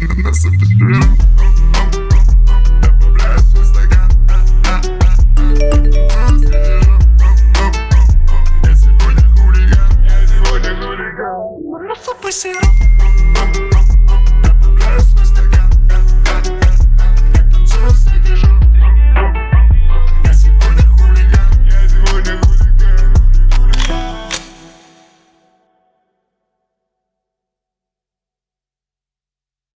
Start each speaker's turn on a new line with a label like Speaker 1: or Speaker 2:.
Speaker 1: ананаса по вечерам. Добавляю в свой стакан. Я сегодня хулиган. Ананаса по вечерам.